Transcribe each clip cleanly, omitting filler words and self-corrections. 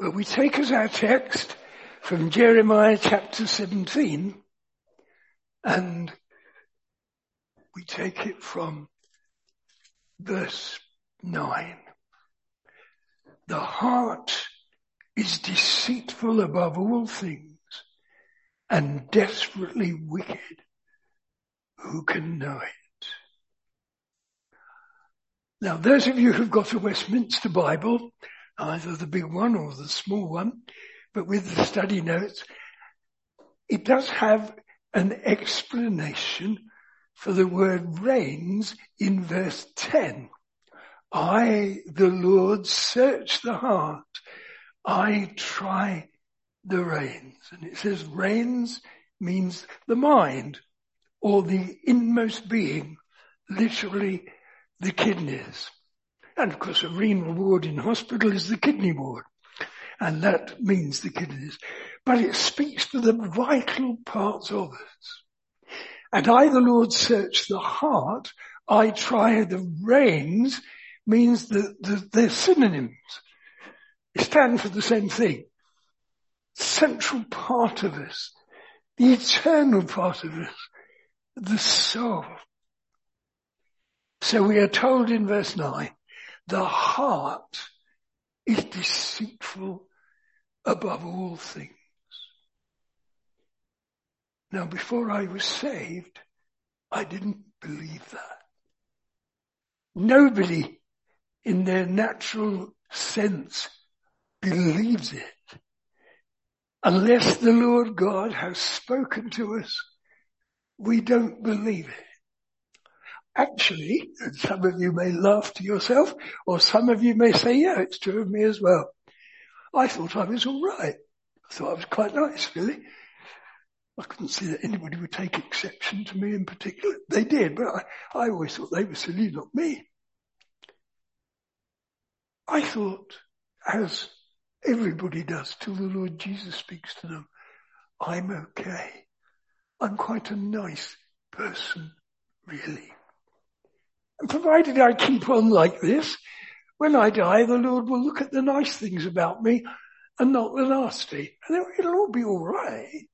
Well, we take as our text from Jeremiah chapter 17, and we take it from verse 9. The heart is deceitful above all things and desperately wicked. Who can know it? Now, those of you who've got a Westminster Bible, either the big one or the small one, but with the study notes, it does have an explanation for the word reigns in verse 10. I, the Lord, search the heart. I try the reins. And it says reins means the mind or the inmost being, literally the kidneys. And of course a renal ward in hospital is the kidney ward. And that means the kidneys. But it speaks for the vital parts of us. And I, the Lord, search the heart. I try the reins means that they're synonyms. They stand for the same thing. Central part of us, the eternal part of us, the soul. So we are told in verse 9, the heart is deceitful above all things. Now, before I was saved, I didn't believe that. Nobody in their natural sense believes it unless the Lord God has spoken to us. We don't believe it. Actually, and some of you may laugh to yourself, or some of you may say, yeah, it's true of me as well. I thought I was all right. I thought I was quite nice, really. I couldn't see that anybody would take exception to me in particular. They did, but I always thought they were silly, not me. I thought, as everybody does till the Lord Jesus speaks to them, I'm okay. I'm quite a nice person, really. And provided I keep on like this, when I die, the Lord will look at the nice things about me and not the nasty. And it'll all be all right.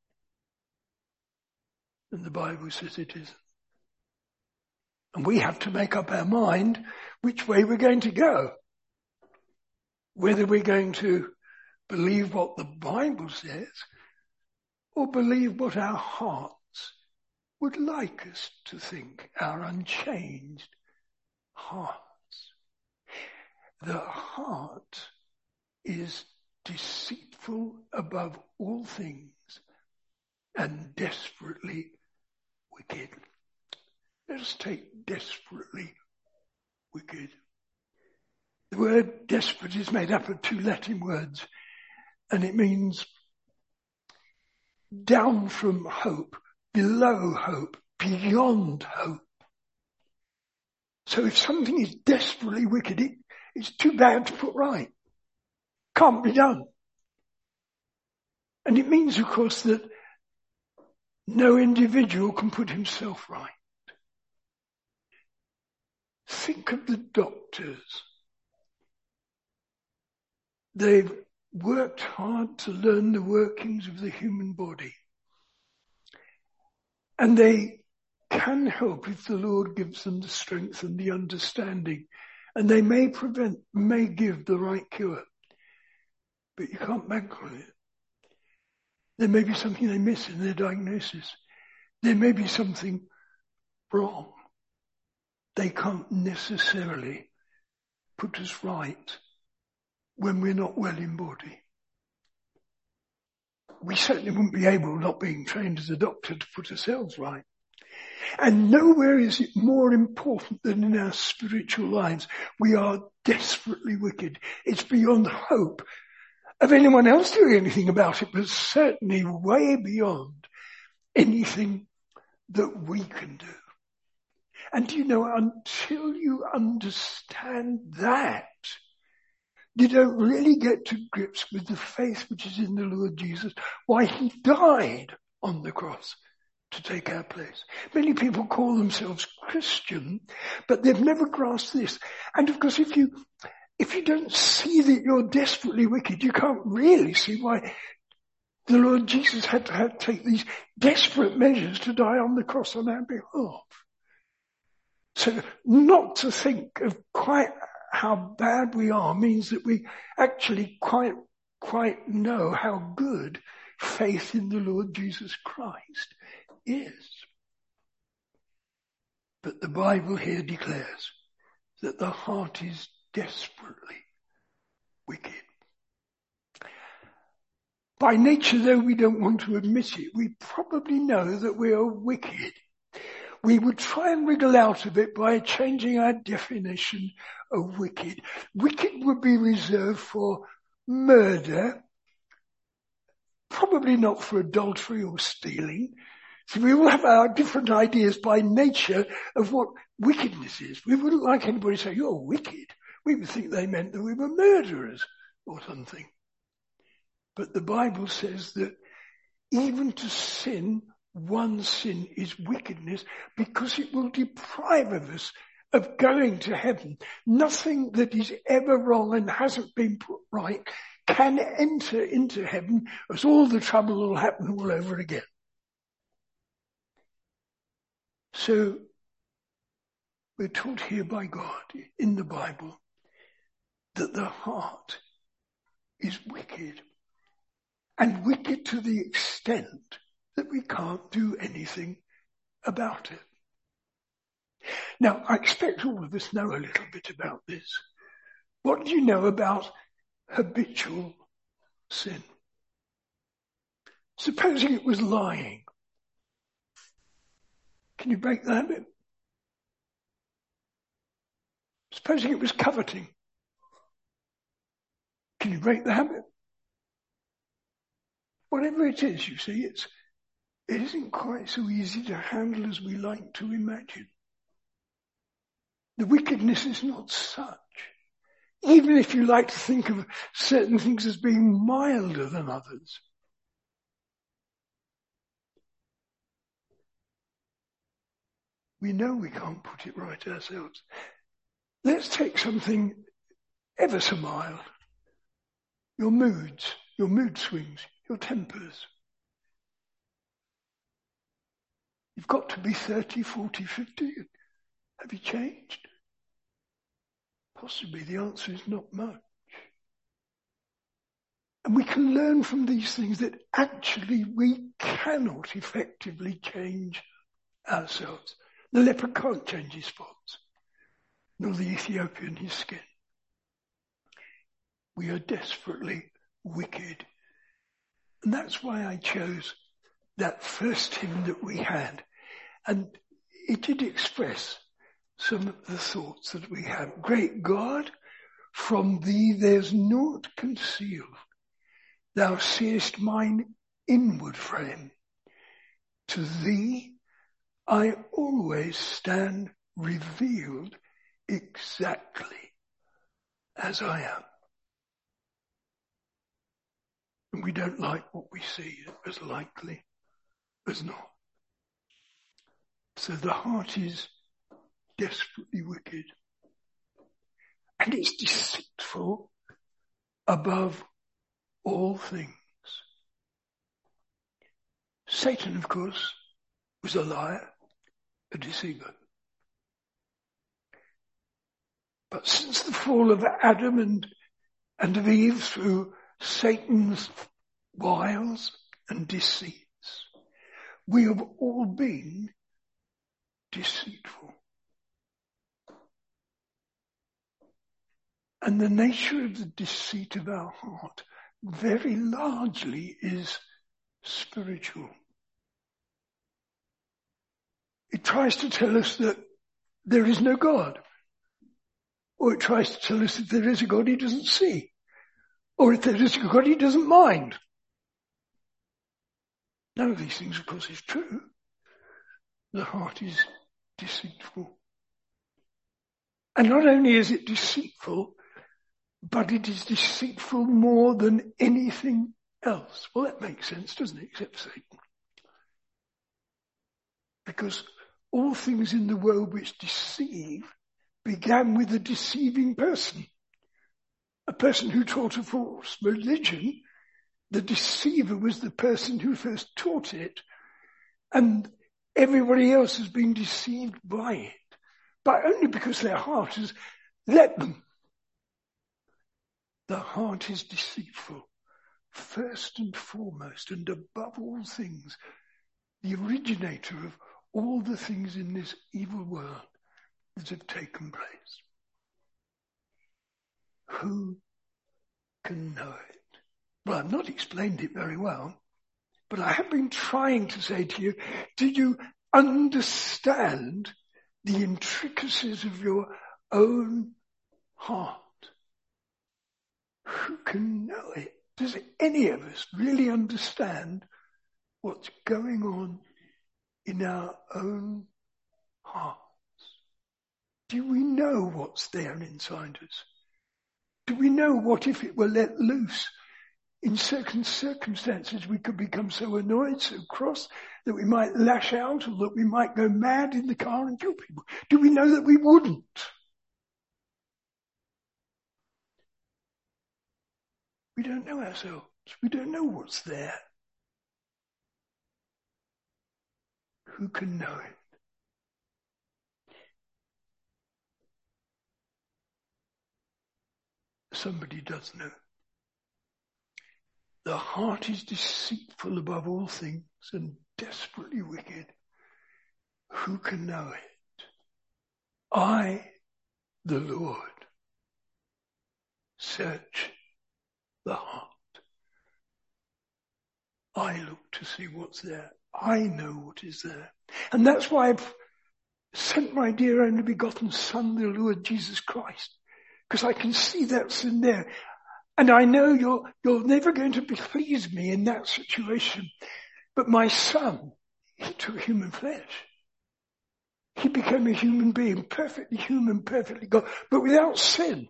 And the Bible says it isn't. And we have to make up our mind which way we're going to go. Whether we're going to believe what the Bible says or believe what our hearts would like us to think, our unchanged hearts. The heart is deceitful above all things and desperately wicked. Let us take desperately wicked. The word desperate is made up of two Latin words, and it means down from hope, below hope, beyond hope. So if something is desperately wicked, it's too bad to put right. Can't be done. And it means, of course, that no individual can put himself right. Think of the doctors. They've worked hard to learn the workings of the human body. And they can help if the Lord gives them the strength and the understanding. And they may give the right cure. But you can't bank on it. There may be something they miss in their diagnosis. There may be something wrong. They can't necessarily put us right when we're not well in body. We certainly wouldn't be able, not being trained as a doctor, to put ourselves right. And nowhere is it more important than in our spiritual lives. We are desperately wicked. It's beyond hope of anyone else doing anything about it, but certainly way beyond anything that we can do. And do you know, until you understand that, you don't really get to grips with the faith which is in the Lord Jesus, why he died on the cross to take our place. Many people call themselves Christian, but they've never grasped this. And of course, if you if you don't see that you're desperately wicked, you can't really see why the Lord Jesus had to take these desperate measures to die on the cross on our behalf. So not to think of quite how bad we are means that we actually quite know how good faith in the Lord Jesus Christ is. But the Bible here declares that the heart is desperately wicked. By nature, though we don't want to admit it, we probably know that we are wicked. We would try and wriggle out of it by changing our definition of wicked. Wicked would be reserved for murder, probably not for adultery or stealing. So we all have our different ideas by nature of what wickedness is. We wouldn't like anybody to say, you're wicked. We would think they meant that we were murderers or something. But the Bible says that even to sin, one sin is wickedness because it will deprive us of going to heaven. Nothing that is ever wrong and hasn't been put right can enter into heaven, as all the trouble will happen all over again. So we're taught here by God in the Bible that the heart is wicked, and wicked to the extent that we can't do anything about it. Now, I expect all of us know a little bit about this. What do you know about habitual sin? Supposing it was lying. Can you break the habit? Supposing it was coveting. Can you break the habit? Whatever it is, you see, it isn't quite so easy to handle as we like to imagine. The wickedness is not such. Even if you like to think of certain things as being milder than others. We know we can't put it right ourselves. Let's take something ever so mild. Your moods, your mood swings, your tempers. You've got to be 30, 40, 50. Have you changed? Possibly the answer is not much. And we can learn from these things that actually we cannot effectively change ourselves. The leper can't change his spots, nor the Ethiopian his skin. We are desperately wicked. And that's why I chose that first hymn that we had. And it did express some of the thoughts that we have. Great God, from thee there's naught concealed. Thou seest mine inward frame. To thee I always stand revealed exactly as I am. And we don't like what we see as likely as not. So the heart is desperately wicked. And it's deceitful above all things. Satan, of course, was a liar, a deceiver. But since the fall of Adam and of Eve through Satan's wiles and deceits, we have all been deceitful. And the nature of the deceit of our heart very largely is spiritual. It tries to tell us that there is no God. Or it tries to tell us that there is a God he doesn't see. Or if there is a God he doesn't mind. None of these things, of course, is true. The heart is deceitful. And not only is it deceitful, but it is deceitful more than anything else. Well, that makes sense, doesn't it? Except Satan. Because all things in the world which deceive began with a deceiving person. a person who taught a false religion, the deceiver was the person who first taught it, and everybody else has been deceived by it, but only because their heart has let them. The heart is deceitful, first and foremost, and above all things, the originator of all the things in this evil world that have taken place. Who can know it? Well, I've not explained it very well, but I have been trying to say to you, do you understand the intricacies of your own heart? Who can know it? Does any of us really understand what's going on in our own hearts? Do we know what's there inside us? Do we know what if it were let loose? In certain circumstances we could become so annoyed, so cross, that we might lash out, or that we might go mad in the car and kill people. Do we know that we wouldn't? We don't know ourselves. We don't know what's there. Who can know it? Somebody does know. The heart is deceitful above all things and desperately wicked. Who can know it? I, the Lord, search the heart. I look to see what's there. I know what is there. And that's why I've sent my dear only begotten Son, the Lord Jesus Christ. Because I can see that's in there. And I know you're never going to please me in that situation. But my Son, he took human flesh. He became a human being, perfectly human, perfectly God, but without sin.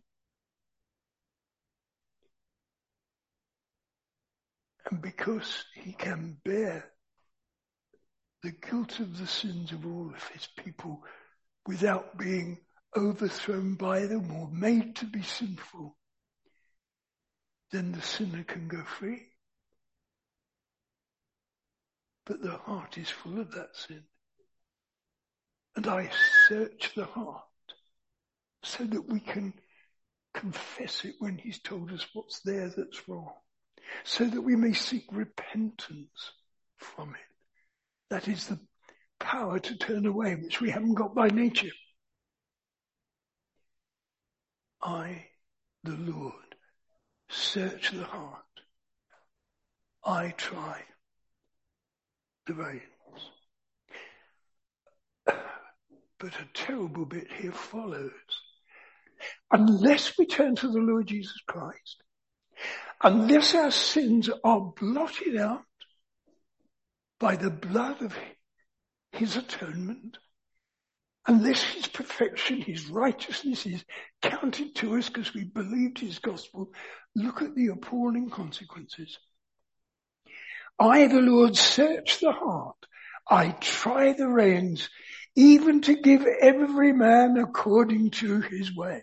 And because he can bear the guilt of the sins of all of his people without being overthrown by them or made to be sinful, then the sinner can go free. But the heart is full of that sin. And I search the heart so that we can confess it when he's told us what's there that's wrong, so that we may seek repentance from it. That is the power to turn away, which we haven't got by nature. I, the Lord, search the heart. I try the reins. But a terrible bit here follows. Unless we turn to the Lord Jesus Christ, unless our sins are blotted out by the blood of his atonement, unless his perfection, his righteousness is counted to us because we believed his gospel, look at the appalling consequences. I, the Lord, search the heart. I try the reins, even to give every man according to his ways.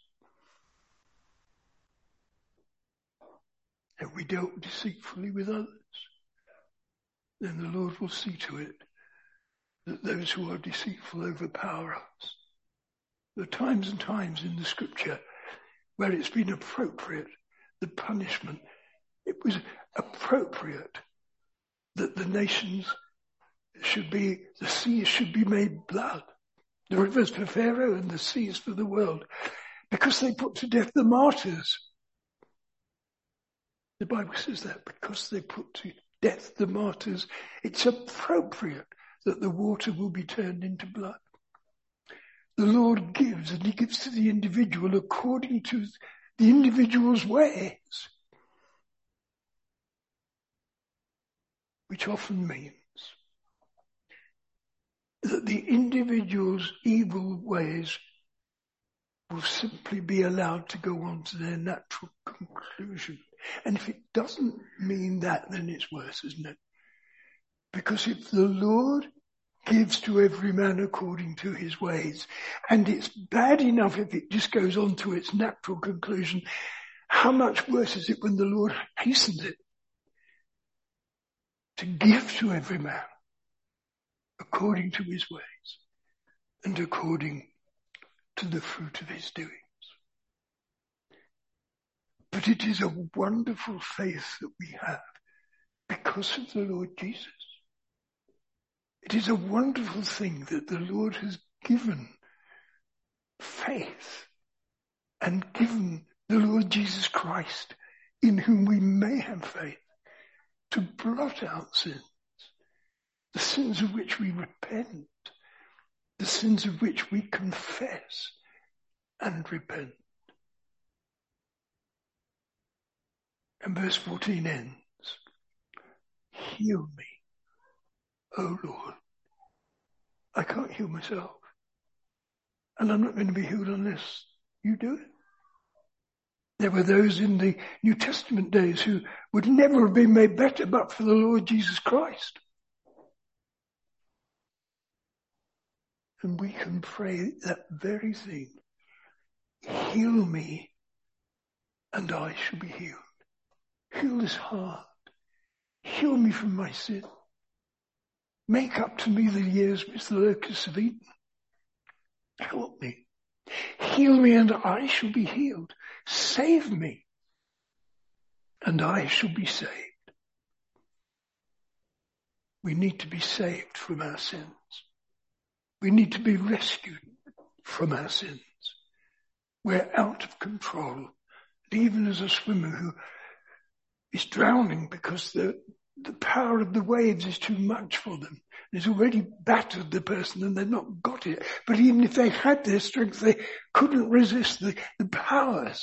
Have we dealt deceitfully with others? Then the Lord will see to it that those who are deceitful overpower us. There are times and times in the scripture where it's been appropriate, the punishment. It was appropriate that the nations the seas should be made blood. The rivers for Pharaoh and the seas for the world. Because they put to death the martyrs. The Bible says that because they put to death the martyrs, it's appropriate that the water will be turned into blood. The Lord gives, and he gives to the individual according to the individual's ways. Which often means that the individual's evil ways will simply be allowed to go on to their natural conclusion. And if it doesn't mean that, then it's worse, isn't it? Because if the Lord gives to every man according to his ways, and it's bad enough if it just goes on to its natural conclusion, how much worse is it when the Lord hastens it to give to every man according to his ways and according to the fruit of his doings. But it is a wonderful faith that we have because of the Lord Jesus. It is a wonderful thing that the Lord has given faith and given the Lord Jesus Christ, in whom we may have faith, to blot out sins, the sins of which we repent, the sins of which we confess and repent. And verse 14 ends, heal me, O Lord. I can't heal myself. And I'm not going to be healed unless you do it. There were those in the New Testament days who would never have been made better but for the Lord Jesus Christ. And we can pray that very thing. Heal me and I shall be healed. Heal this heart. Heal me from my sin. Make up to me the years which the locusts have eaten. Help me. Heal me and I shall be healed. Save me and I shall be saved. We need to be saved from our sins. We need to be rescued from our sins. We're out of control. And even as a swimmer who is drowning because the power of the waves is too much for them. It's already battered the person and they've not got it. But even if they had their strength, they couldn't resist the powers.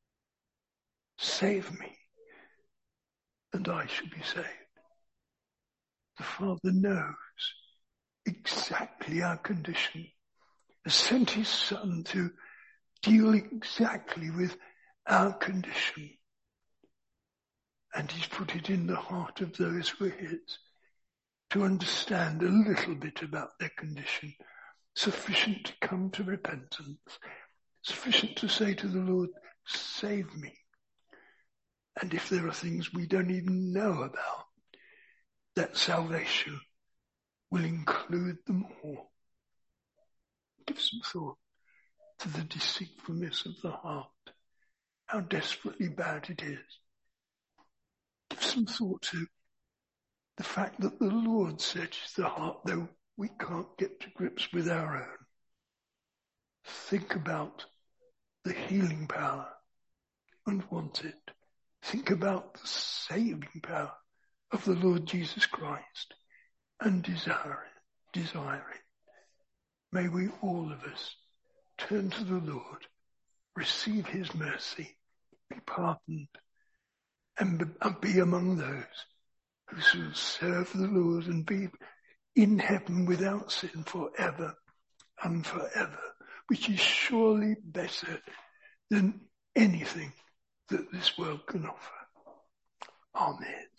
Save me and I shall be saved. The Father knows exactly our condition, has sent his Son to deal exactly with our condition. And he's put it in the heart of those who are his to understand a little bit about their condition, sufficient to come to repentance, sufficient to say to the Lord, save me. And if there are things we don't even know about, that salvation will include them all. Give some thought to the deceitfulness of the heart, how desperately bad it is. Give some thought to the fact that the Lord searches the heart, though we can't get to grips with our own. Think about the healing power and want it. Think about the saving power of the Lord Jesus Christ and desire it. May we all of us turn to the Lord, receive his mercy, be pardoned, and be among those who shall serve the Lord and be in heaven without sin forever and forever, which is surely better than anything that this world can offer. Amen.